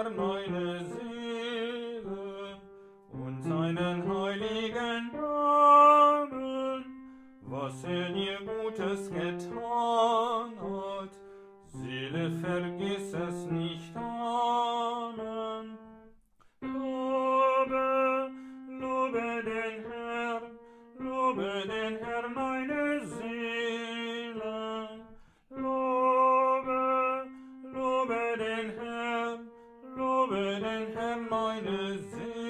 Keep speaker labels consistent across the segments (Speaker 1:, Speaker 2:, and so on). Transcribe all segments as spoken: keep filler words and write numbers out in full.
Speaker 1: Herrn meine Seele und seinen heiligen Namen, was er dir Gutes getan hat. Seele, vergiss es nicht. Amen. Lobe, lobe den Herrn, lobe den Herrn meine Seele. Lobe, lobe den Herrn, lobe den Herrn meine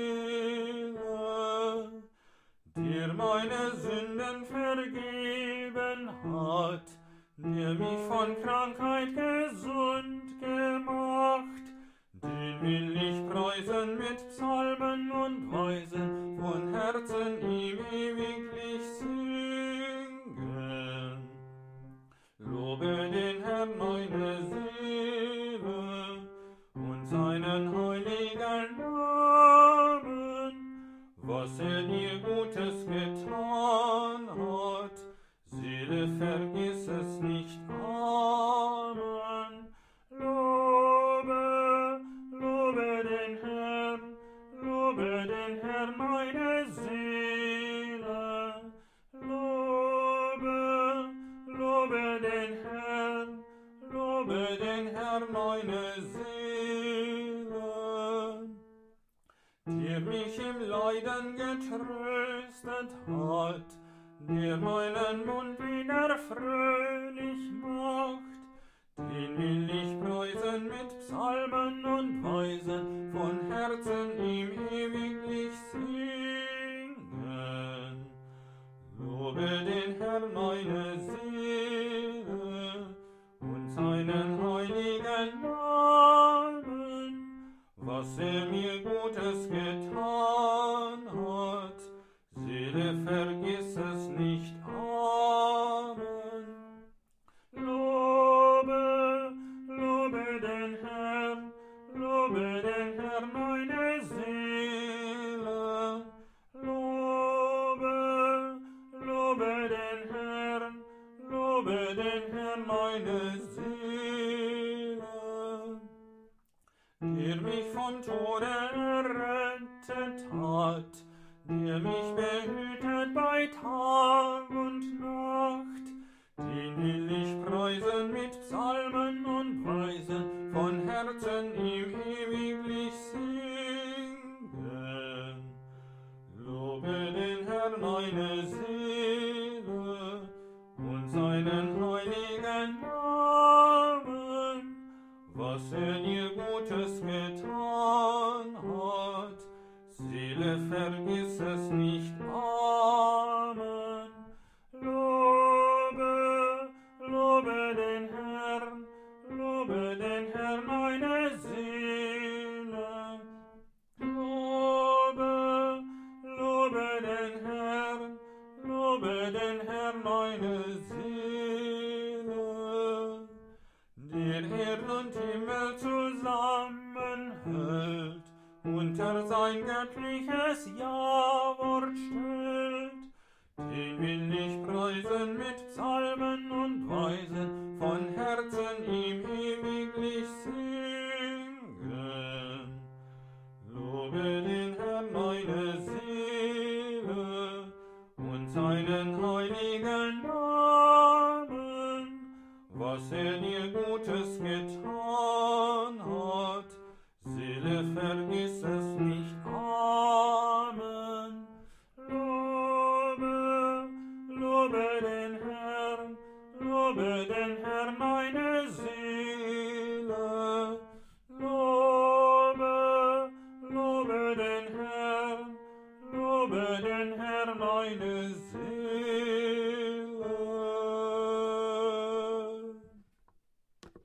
Speaker 1: Seele, der meine Sünden vergeben hat, der mich von Krankheit gesund gemacht. Den will ich preisen mit Psalmen und Weisen, von Herzen ihm ewiglich singen. Lobe den Herrn meine Seele und seinen heiligen Namen, was er dir Gutes getan hat. Seele, vergiss es nicht. Amen. Lobe, lobe den Herrn, lobe den Herrn meine Seele. Lobe, lobe den Herrn, lobe den Herrn meine Seele, der mich im Leiden getröstet hat, der meinen Mund wieder fröhlich macht. Den will ich preisen mit Psalmen und Weisen, von Herzen ihm ewiglich singen. Lobe den Herrn meine Seele und seinen heiligen Namen, was er mir Gutes getan hat. Seele, vergiss es nicht. Amen. Lobe, lobe den Herrn, lobe den Herrn meine Seele. Lobe, lobe den Herrn, lobe den Herrn meine Seele, der mich vom Tode errettet hat, der mich behütet bei Tag und Nacht. Den will ich preisen mit Psalmen und Weisen, von Herzen ihm ewiglich singen. Lobe den Herrn meine Seele und seinen heiligen Namen, was er dir Gutes getan hat. Seele, vergiss es nicht. Amen. Lobe, lobe den Herrn, lobe den Herrn meine Seele. Lobe, lobe den Herrn, lobe den Herrn meine Seele, der Erd und Himmel zusammenhält, unter sein göttliches Ja-Wort stellt. Den will ich preisen mit Psalmen und Weisen, von Herzen ihm ewiglich singen. Lobe den Herrn meine Seele und seinen heiligen Namen, was er dir Gutes getan hat. Seele, vergiss es nicht. Amen. Lobe, lobe den Herrn, lobe den Herrn meine Seele. Lobe, lobe den Herrn, lobe den Herrn meine Seele.